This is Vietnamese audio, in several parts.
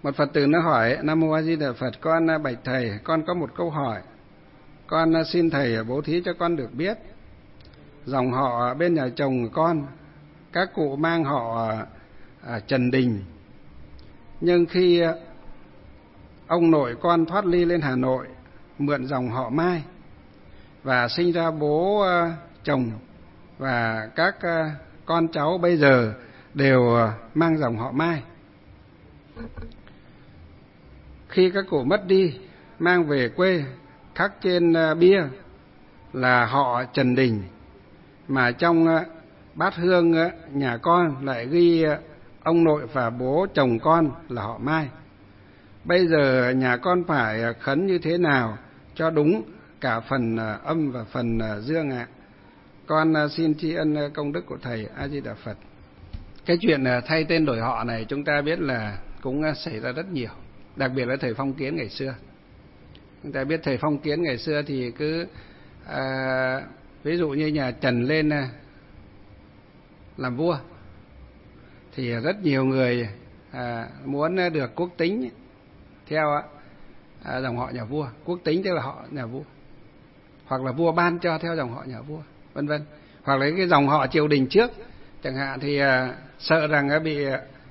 Một Phật tử nó hỏi: Nam Mô A Di Đà Phật, con bạch thầy, con có một câu hỏi. Con xin thầy bố thí cho con được biết. Dòng họ bên nhà chồng của con, các cụ mang họ Trần Đình. Nhưng khi ông nội con thoát ly lên Hà Nội, mượn dòng họ Mai và sinh ra bố chồng và các con cháu bây giờ đều mang dòng họ Mai. Khi các cụ mất đi, mang về quê khắc trên bia là họ Trần Đình, mà trong bát hương nhà con lại ghi ông nội và bố chồng con là họ Mai. Bây giờ nhà con phải khấn như thế nào cho đúng cả phần âm và phần dương ạ? Con xin tri ân công đức của thầy. A Di Đà Phật. Cái chuyện thay tên đổi họ này chúng ta biết là cũng xảy ra rất nhiều, đặc biệt là thời Phong Kiến ngày xưa. Chúng ta biết thời Phong Kiến ngày xưa thì cứ ví dụ như nhà Trần lên làm vua thì rất nhiều người muốn được quốc tính theo dòng họ nhà vua, quốc tính theo là họ nhà vua, hoặc là vua ban cho theo dòng họ nhà vua, vân vân. Hoặc là cái dòng họ triều đình trước chẳng hạn thì sợ rằng bị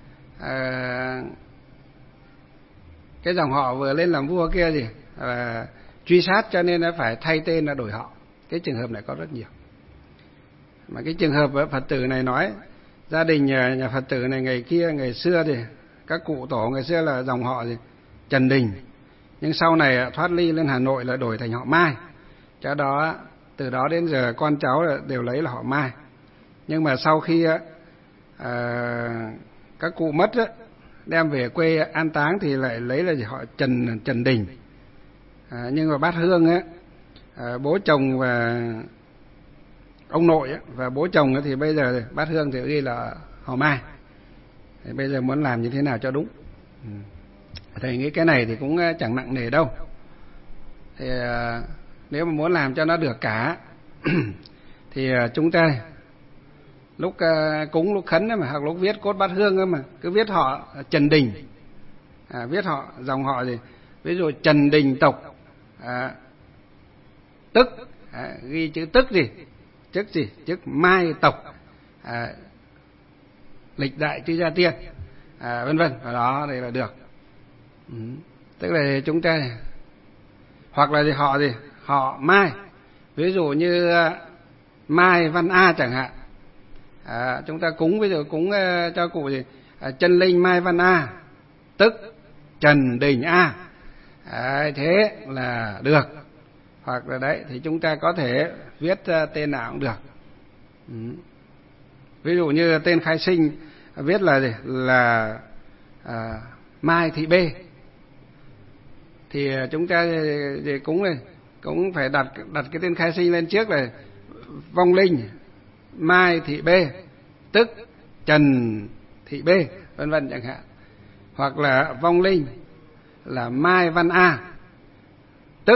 cái dòng họ vừa lên làm vua kia truy sát, cho nên nó phải thay tên là đổi họ. Cái trường hợp này có rất nhiều. Mà cái trường hợp Phật tử này nói, gia đình nhà Phật tử này ngày xưa thì các cụ tổ ngày xưa là dòng họ Trần Đình, nhưng sau này thoát ly lên Hà Nội là đổi thành họ Mai. Cho đó từ đó đến giờ con cháu đều lấy là họ Mai. Nhưng mà sau khi các cụ mất đem về quê an táng thì lại lấy là họ Trần Đình. Nhưng mà bát hương bố chồng và ông nội và bố chồng thì bây giờ bát hương thì ghi là họ Mai. Thì bây giờ muốn làm như thế nào cho đúng? Thầy nghĩ cái này thì cũng chẳng nặng nề đâu. Thì nếu mà muốn làm cho nó được cả thì chúng ta lúc cúng lúc khấn mà, hoặc lúc viết cốt bát hương mà cứ viết họ Trần Đình, viết họ dòng họ gì, ví dụ Trần Đình tộc Tức, ghi chữ Tức chức Mai tộc lịch đại chư gia tiên, vân vân, ở đó đây là được. Tức là chúng ta hoặc là họ Mai, ví dụ như Mai Văn A chẳng hạn. Chúng ta cúng ví dụ cúng cho cụ chân linh Mai Văn A, tức Trần Đình A, thế là được. Hoặc là đấy thì chúng ta có thể viết tên nào cũng được. Ví dụ như tên khai sinh viết là Mai Thị B, thì chúng ta cũng phải đặt cái tên khai sinh lên trước là vong linh Mai Thị B, tức Trần Thị B, vân vân chẳng hạn. Hoặc là vong linh là Mai Văn A, tức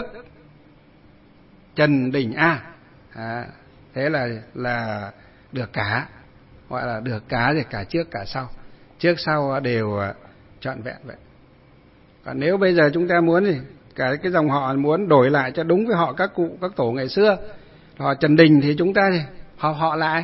Trần Đình A. Thế là được cả, gọi là được cả thì cả trước cả sau, trước sau đều trọn vẹn vậy. Còn nếu bây giờ chúng ta muốn thì cả cái dòng họ muốn đổi lại cho đúng với họ các cụ các tổ ngày xưa, họ Trần Đình thì chúng ta thì họp họ lại,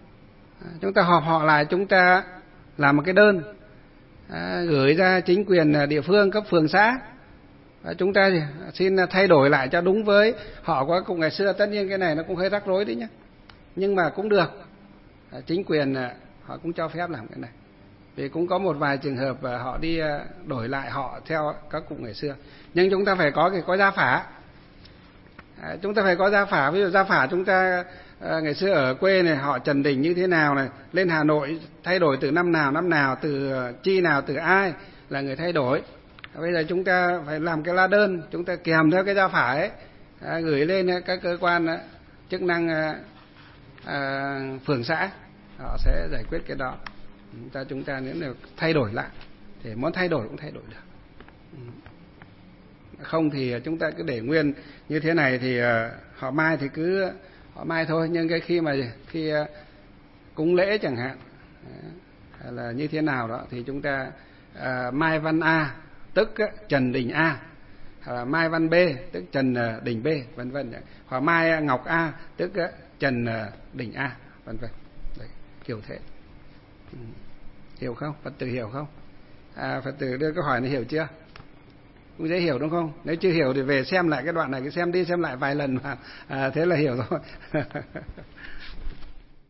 chúng ta làm một cái đơn gửi ra chính quyền địa phương cấp phường xã, chúng ta thì xin thay đổi lại cho đúng với họ của các cụ ngày xưa. Tất nhiên cái này nó cũng hơi rắc rối đấy nhé, nhưng mà cũng được, chính quyền họ cũng cho phép làm cái này. Vì cũng có một vài trường hợp họ đi đổi lại họ theo các cụ ngày xưa, nhưng chúng ta phải có gia phả. Chúng ta phải có gia phả. Ví dụ gia phả chúng ta ngày xưa ở quê này họ Trần Đình như thế nào này, lên Hà Nội thay đổi từ năm nào, từ chi nào, từ ai là người thay đổi. Bây giờ chúng ta phải làm cái la đơn, chúng ta kèm theo cái gia phả ấy, gửi lên các cơ quan chức năng phường xã, họ sẽ giải quyết cái đó. Chúng ta nếu là thay đổi lại thì muốn thay đổi cũng thay đổi được. Không thì chúng ta cứ để nguyên như thế này thì họ Mai thì cứ họ Mai thôi. Nhưng cái khi cúng lễ chẳng hạn là như thế nào đó thì chúng ta Mai Văn A tức Trần Đình A, Mai Văn B tức Trần Đình B, vân vân, hoặc Mai Ngọc A tức Trần Đình A, vân vân. Đấy, kiểu thế. Hiểu không? Phật tử hiểu không? Phật tử đưa câu hỏi này hiểu chưa? Cũng dễ hiểu đúng không? Nếu chưa hiểu thì về xem lại cái đoạn này, cái xem đi xem lại vài lần mà thế là hiểu rồi.